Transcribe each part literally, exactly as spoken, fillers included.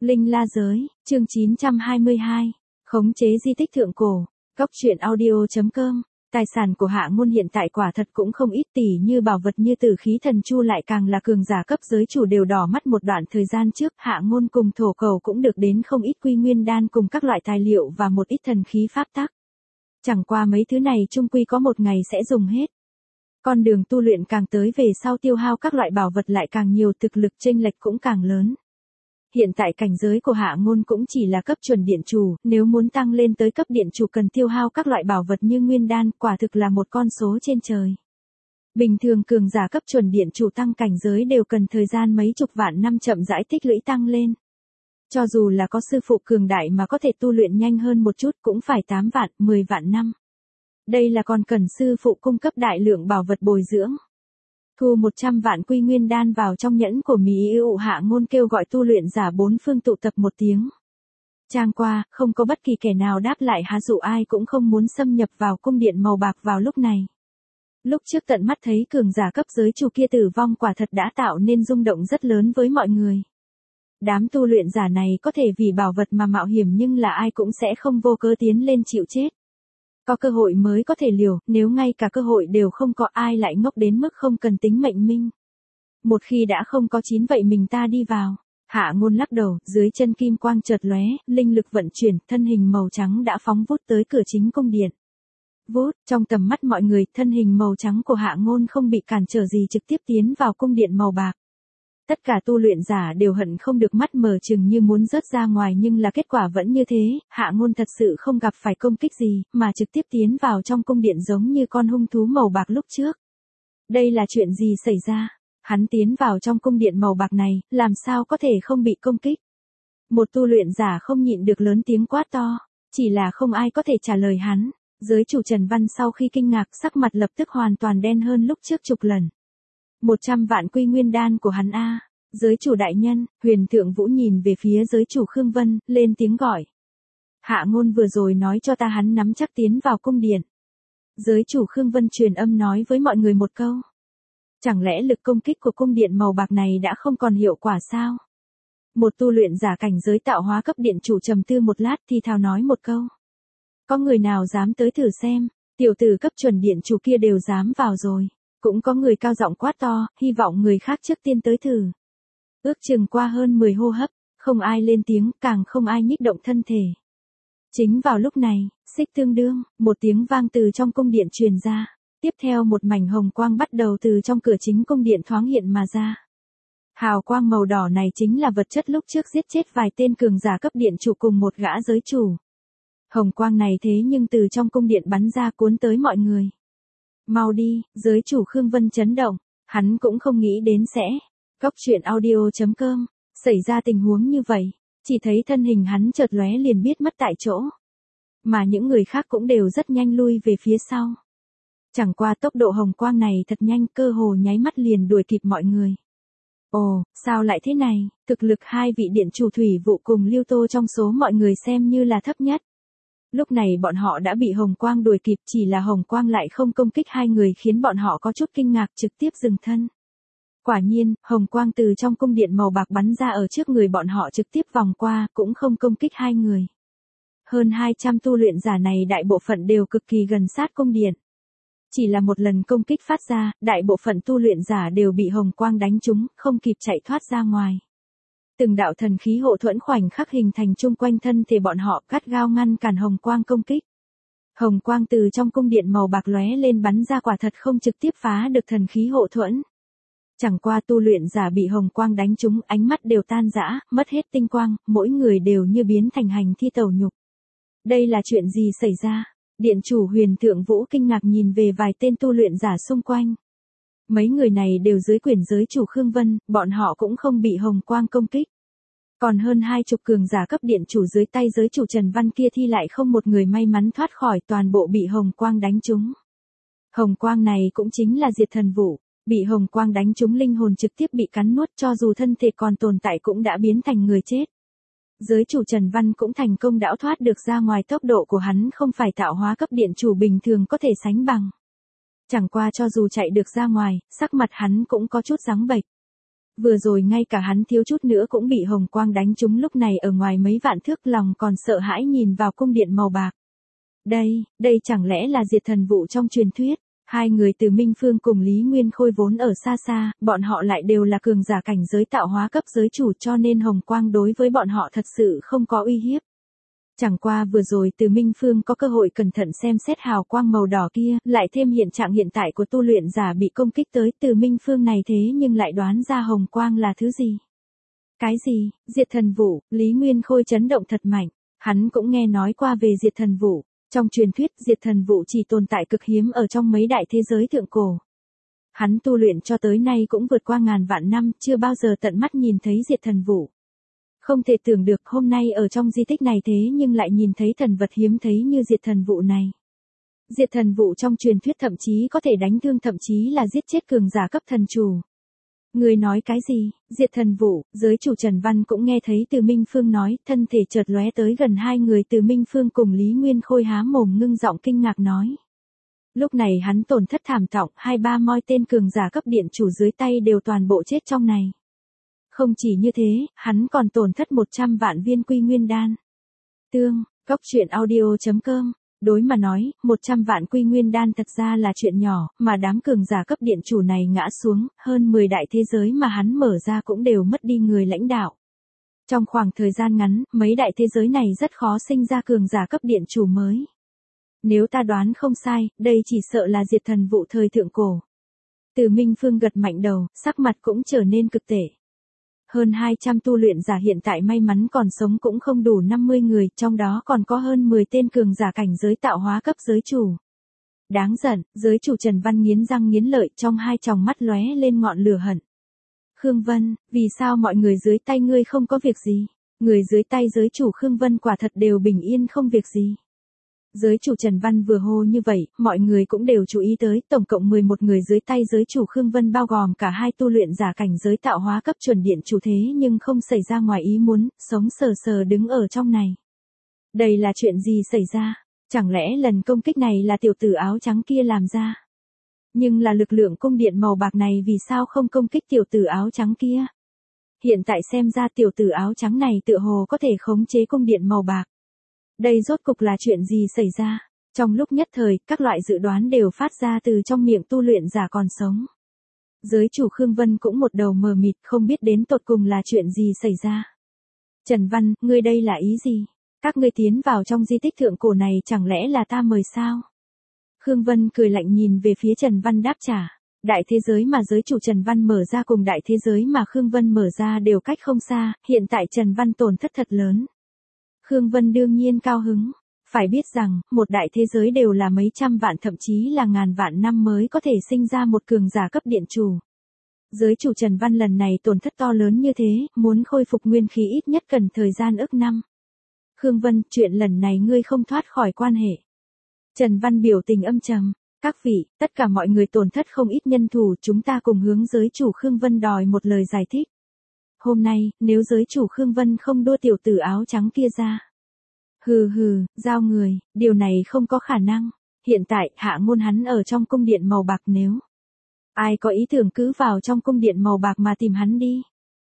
Linh La Giới, chương chín trăm hai mươi hai, khống chế di tích thượng cổ, Cóc truyện audio chấm com. Tài sản của Hạ Ngôn hiện tại quả thật cũng không ít, tỷ như bảo vật như Tử Khí Thần Chu lại càng là cường giả cấp giới chủ đều đỏ mắt. Một đoạn thời gian trước, Hạ Ngôn cùng Thổ Cầu cũng được đến không ít quy nguyên đan cùng các loại tài liệu và một ít thần khí pháp tắc. Chẳng qua mấy thứ này chung quy có một ngày sẽ dùng hết. Con đường tu luyện càng tới về sau tiêu hao các loại bảo vật lại càng nhiều, thực lực chênh lệch cũng càng lớn. Hiện tại cảnh giới của Hạ Ngôn cũng chỉ là cấp chuẩn điện chủ, nếu muốn tăng lên tới cấp điện chủ cần tiêu hao các loại bảo vật như nguyên đan, quả thực là một con số trên trời. Bình thường cường giả cấp chuẩn điện chủ tăng cảnh giới đều cần thời gian mấy chục vạn năm chậm rãi tích lũy tăng lên. Cho dù là có sư phụ cường đại mà có thể tu luyện nhanh hơn một chút cũng phải tám vạn, mười vạn năm. Đây là còn cần sư phụ cung cấp đại lượng bảo vật bồi dưỡng. Thu một trăm vạn quy nguyên đan vào trong nhẫn của Mỹ Yêu, Hạ Ngôn kêu gọi tu luyện giả bốn phương tụ tập một tiếng. Trang qua, không có bất kỳ kẻ nào đáp lại, há dụ ai cũng không muốn xâm nhập vào cung điện màu bạc vào lúc này. Lúc trước tận mắt thấy cường giả cấp giới chủ kia tử vong quả thật đã tạo nên rung động rất lớn với mọi người. Đám tu luyện giả này có thể vì bảo vật mà mạo hiểm, nhưng là ai cũng sẽ không vô cớ tiến lên chịu chết. Có cơ hội mới có thể liều, nếu ngay cả cơ hội đều không có, ai lại ngốc đến mức không cần tính mệnh minh. Một khi đã không có chín vậy mình ta đi vào. Hạ Ngôn lắc đầu, dưới chân kim quang chợt lóe, linh lực vận chuyển, thân hình màu trắng đã phóng vút tới cửa chính cung điện. Vút, trong tầm mắt mọi người, thân hình màu trắng của Hạ Ngôn không bị cản trở gì trực tiếp tiến vào cung điện màu bạc. Tất cả tu luyện giả đều hận không được mắt mở trừng như muốn rớt ra ngoài, nhưng là kết quả vẫn như thế, Hạ Ngôn thật sự không gặp phải công kích gì, mà trực tiếp tiến vào trong cung điện giống như con hung thú màu bạc lúc trước. Đây là chuyện gì xảy ra? Hắn tiến vào trong cung điện màu bạc này, làm sao có thể không bị công kích? Một tu luyện giả không nhịn được lớn tiếng quát to, chỉ là không ai có thể trả lời hắn. Giới chủ Trần Văn sau khi kinh ngạc, sắc mặt lập tức hoàn toàn đen hơn lúc trước chục lần. Một trăm vạn quy nguyên đan của hắn a. Giới chủ đại nhân, Huyền Thượng Vũ nhìn về phía giới chủ Khương Vân, lên tiếng gọi. Hạ Ngôn vừa rồi nói cho ta hắn nắm chắc tiến vào cung điện. Giới chủ Khương Vân truyền âm nói với mọi người một câu. Chẳng lẽ lực công kích của cung điện màu bạc này đã không còn hiệu quả sao? Một tu luyện giả cảnh giới tạo hóa cấp điện chủ trầm tư một lát thì thào nói một câu. Có người nào dám tới thử xem, tiểu tử cấp chuẩn điện chủ kia đều dám vào rồi. Cũng có người cao giọng quát to, hy vọng người khác trước tiên tới thử. Ước chừng qua hơn mười hô hấp, không ai lên tiếng, càng không ai nhích động thân thể. Chính vào lúc này, xích tương đương, một tiếng vang từ trong cung điện truyền ra. Tiếp theo một mảnh hồng quang bắt đầu từ trong cửa chính cung điện thoáng hiện mà ra. Hào quang màu đỏ này chính là vật chất lúc trước giết chết vài tên cường giả cấp điện chủ cùng một gã giới chủ. Hồng quang này thế nhưng từ trong cung điện bắn ra cuốn tới mọi người. Mau đi, giới chủ Khương Vân chấn động, hắn cũng không nghĩ đến sẽ. Cóc truyện audio chấm com, xảy ra tình huống như vậy, chỉ thấy thân hình hắn chợt lóe liền biết mất tại chỗ. Mà những người khác cũng đều rất nhanh lui về phía sau. Chẳng qua tốc độ hồng quang này thật nhanh, cơ hồ nháy mắt liền đuổi kịp mọi người. Ồ, sao lại thế này, thực lực hai vị điện chủ Thủy Vụ cùng Lưu Tô trong số mọi người xem như là thấp nhất. Lúc này bọn họ đã bị hồng quang đuổi kịp, chỉ là hồng quang lại không công kích hai người khiến bọn họ có chút kinh ngạc, trực tiếp dừng thân. Quả nhiên, hồng quang từ trong cung điện màu bạc bắn ra ở trước người bọn họ trực tiếp vòng qua, cũng không công kích hai người. Hơn hai trăm tu luyện giả này đại bộ phận đều cực kỳ gần sát cung điện. Chỉ là một lần công kích phát ra, đại bộ phận tu luyện giả đều bị hồng quang đánh trúng, không kịp chạy thoát ra ngoài. Từng đạo thần khí hộ thuẫn khoảnh khắc hình thành chung quanh thân thể bọn họ, cắt gao ngăn cản hồng quang công kích. Hồng quang từ trong cung điện màu bạc lóe lên bắn ra, quả thật không trực tiếp phá được thần khí hộ thuẫn. Chẳng qua tu luyện giả bị hồng quang đánh trúng, ánh mắt đều tan rã, mất hết tinh quang, mỗi người đều như biến thành hành thi tẩu nhục. Đây là chuyện gì xảy ra? Điện chủ Huyền Thượng Vũ kinh ngạc nhìn về vài tên tu luyện giả xung quanh. Mấy người này đều dưới quyền giới chủ Khương Vân, bọn họ cũng không bị hồng quang công kích. Còn hơn hai chục cường giả cấp điện chủ dưới tay giới chủ Trần Văn kia thì lại không một người may mắn thoát khỏi, toàn bộ bị hồng quang đánh trúng. Hồng quang này cũng chính là diệt thần vụ, bị hồng quang đánh trúng linh hồn trực tiếp bị cắn nuốt, cho dù thân thể còn tồn tại cũng đã biến thành người chết. Giới chủ Trần Văn cũng thành công đảo thoát được ra ngoài, tốc độ của hắn không phải tạo hóa cấp điện chủ bình thường có thể sánh bằng. Chẳng qua cho dù chạy được ra ngoài, sắc mặt hắn cũng có chút trắng bệch. Vừa rồi ngay cả hắn thiếu chút nữa cũng bị hồng quang đánh trúng, lúc này ở ngoài mấy vạn thước lòng còn sợ hãi nhìn vào cung điện màu bạc. Đây, đây chẳng lẽ là Diệt Thần Vụ trong truyền thuyết? Hai người Từ Minh Phương cùng Lý Nguyên Khôi vốn ở xa xa, bọn họ lại đều là cường giả cảnh giới tạo hóa cấp giới chủ, cho nên hồng quang đối với bọn họ thật sự không có uy hiếp. Chẳng qua vừa rồi Từ Minh Phương có cơ hội cẩn thận xem xét hào quang màu đỏ kia, lại thêm hiện trạng hiện tại của tu luyện giả bị công kích tới, Từ Minh Phương này thế nhưng lại đoán ra hồng quang là thứ gì? Cái gì? Diệt Thần Vụ? Lý Nguyên Khôi chấn động thật mạnh, hắn cũng nghe nói qua về Diệt Thần Vụ. Trong truyền thuyết, Diệt Thần Vụ chỉ tồn tại cực hiếm ở trong mấy đại thế giới thượng cổ. Hắn tu luyện cho tới nay cũng vượt qua ngàn vạn năm, chưa bao giờ tận mắt nhìn thấy Diệt Thần Vụ. Không thể tưởng được hôm nay ở trong di tích này thế nhưng lại nhìn thấy thần vật hiếm thấy như Diệt Thần Vụ này. Diệt Thần Vụ trong truyền thuyết thậm chí có thể đánh thương, thậm chí là giết chết cường giả cấp thần chủ. Người nói cái gì? Diệt Thần Vụ? Giới chủ Trần Văn cũng nghe thấy Từ Minh Phương nói, thân thể chợt lóe tới gần hai người Từ Minh Phương cùng Lý Nguyên Khôi há mồm ngưng giọng kinh ngạc nói. Lúc này hắn tổn thất thảm trọng, hai ba moi tên cường giả cấp điện chủ dưới tay đều toàn bộ chết trong này. Không chỉ như thế, hắn còn tổn thất một trăm vạn viên quy nguyên đan. Tương, Góc Truyện Audio chấm com. Đối mà nói, một trăm vạn quy nguyên đan thật ra là chuyện nhỏ, mà đám cường giả cấp điện chủ này ngã xuống, hơn mười đại thế giới mà hắn mở ra cũng đều mất đi người lãnh đạo. Trong khoảng thời gian ngắn, mấy đại thế giới này rất khó sinh ra cường giả cấp điện chủ mới. Nếu ta đoán không sai, đây chỉ sợ là Diệt Thần Vụ thời thượng cổ. Từ Minh Phương gật mạnh đầu, sắc mặt cũng trở nên cực tệ. Hơn hai trăm tu luyện giả hiện tại may mắn còn sống cũng không đủ năm mươi người, trong đó còn có hơn mười tên cường giả cảnh giới tạo hóa cấp giới chủ. Đáng giận, giới chủ Trần Văn nghiến răng nghiến lợi, trong hai tròng mắt lóe lên ngọn lửa hận. Khương Vân, vì sao mọi người dưới tay ngươi không có việc gì? Người dưới tay giới chủ Khương Vân quả thật đều bình yên không việc gì. Giới chủ Trần Văn vừa hô như vậy, mọi người cũng đều chú ý tới, tổng cộng mười một người dưới tay giới chủ Khương Vân bao gồm cả hai tu luyện giả cảnh giới tạo hóa cấp chuẩn điện chủ thế nhưng không xảy ra ngoài ý muốn, sống sờ sờ đứng ở trong này. Đây là chuyện gì xảy ra? Chẳng lẽ lần công kích này là tiểu tử áo trắng kia làm ra? Nhưng là lực lượng cung điện màu bạc này vì sao không công kích tiểu tử áo trắng kia? Hiện tại xem ra tiểu tử áo trắng này tựa hồ có thể khống chế cung điện màu bạc. Đây rốt cục là chuyện gì xảy ra? Trong lúc nhất thời, các loại dự đoán đều phát ra từ trong miệng tu luyện giả còn sống. Giới chủ Khương Vân cũng một đầu mờ mịt, không biết đến tột cùng là chuyện gì xảy ra. Trần Văn, ngươi đây là ý gì? Các ngươi tiến vào trong di tích thượng cổ này chẳng lẽ là ta mời sao? Khương Vân cười lạnh nhìn về phía Trần Văn đáp trả. Đại thế giới mà giới chủ Trần Văn mở ra cùng đại thế giới mà Khương Vân mở ra đều cách không xa, hiện tại Trần Văn tổn thất thật lớn. Khương Vân đương nhiên cao hứng, phải biết rằng, một đại thế giới đều là mấy trăm vạn thậm chí là ngàn vạn năm mới có thể sinh ra một cường giả cấp điện chủ. Giới chủ Trần Văn lần này tổn thất to lớn như thế, muốn khôi phục nguyên khí ít nhất cần thời gian ước năm. Khương Vân, chuyện lần này ngươi không thoát khỏi quan hệ. Trần Văn biểu tình âm trầm, các vị, tất cả mọi người tổn thất không ít nhân thủ, chúng ta cùng hướng giới chủ Khương Vân đòi một lời giải thích. Hôm nay, nếu giới chủ Khương Vân không đua tiểu tử áo trắng kia ra. Hừ hừ, giao người, điều này không có khả năng. Hiện tại, hạ ngôn hắn ở trong cung điện màu bạc, nếu ai có ý tưởng cứ vào trong cung điện màu bạc mà tìm hắn đi.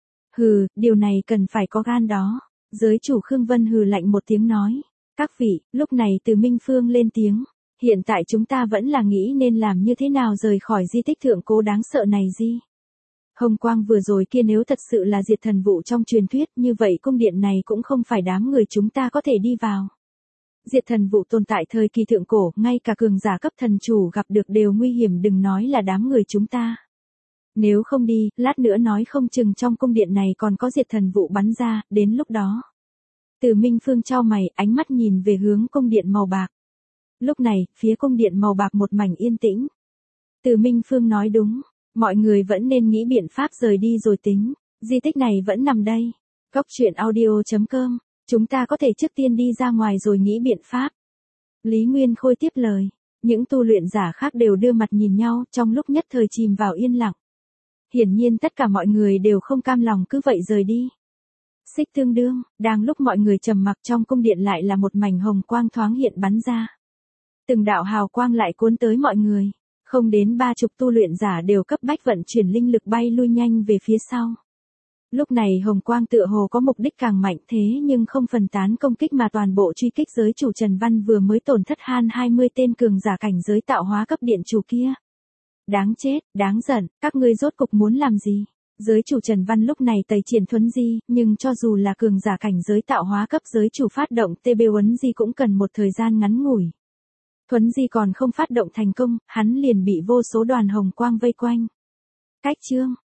Hừ, điều này cần phải có gan đó. Giới chủ Khương Vân hừ lạnh một tiếng nói. Các vị, lúc này Từ Minh Phương lên tiếng. Hiện tại chúng ta vẫn là nghĩ nên làm như thế nào rời khỏi di tích thượng cổ đáng sợ này gì. Hồng quang vừa rồi kia nếu thật sự là Diệt Thần Vụ trong truyền thuyết, như vậy cung điện này cũng không phải đám người chúng ta có thể đi vào. Diệt Thần Vụ tồn tại thời kỳ thượng cổ, ngay cả cường giả cấp thần chủ gặp được đều nguy hiểm, đừng nói là đám người chúng ta. Nếu không đi, lát nữa nói không chừng trong cung điện này còn có Diệt Thần Vụ bắn ra, đến lúc đó. Từ Minh Phương chau mày, ánh mắt nhìn về hướng cung điện màu bạc. Lúc này, phía cung điện màu bạc một mảnh yên tĩnh. Từ Minh Phương nói đúng. Mọi người vẫn nên nghĩ biện pháp rời đi rồi tính, di tích này vẫn nằm đây. Góc Truyện Audio chấm com, chúng ta có thể trước tiên đi ra ngoài rồi nghĩ biện pháp. Lý Nguyên Khôi tiếp lời, những tu luyện giả khác đều đưa mặt nhìn nhau, trong lúc nhất thời chìm vào yên lặng. Hiển nhiên tất cả mọi người đều không cam lòng cứ vậy rời đi. Xích tương đương, đang lúc mọi người trầm mặc trong cung điện lại là một mảnh hồng quang thoáng hiện bắn ra. Từng đạo hào quang lại cuốn tới mọi người. Không đến ba chục tu luyện giả đều cấp bách vận chuyển linh lực bay lui nhanh về phía sau. Lúc này hồng quang tựa hồ có mục đích càng mạnh thế nhưng không phần tán công kích mà toàn bộ truy kích giới chủ Trần Văn vừa mới tổn thất han hai mươi tên cường giả cảnh giới tạo hóa cấp điện chủ kia. Đáng chết, đáng giận, các ngươi rốt cục muốn làm gì? Giới chủ Trần Văn lúc này tẩy triển thuấn di, nhưng cho dù là cường giả cảnh giới tạo hóa cấp giới chủ phát động tê bê uấn di cũng cần một thời gian ngắn ngủi. Thuấn di còn không phát động thành công, hắn liền bị vô số đoàn hồng quang vây quanh. Cách chương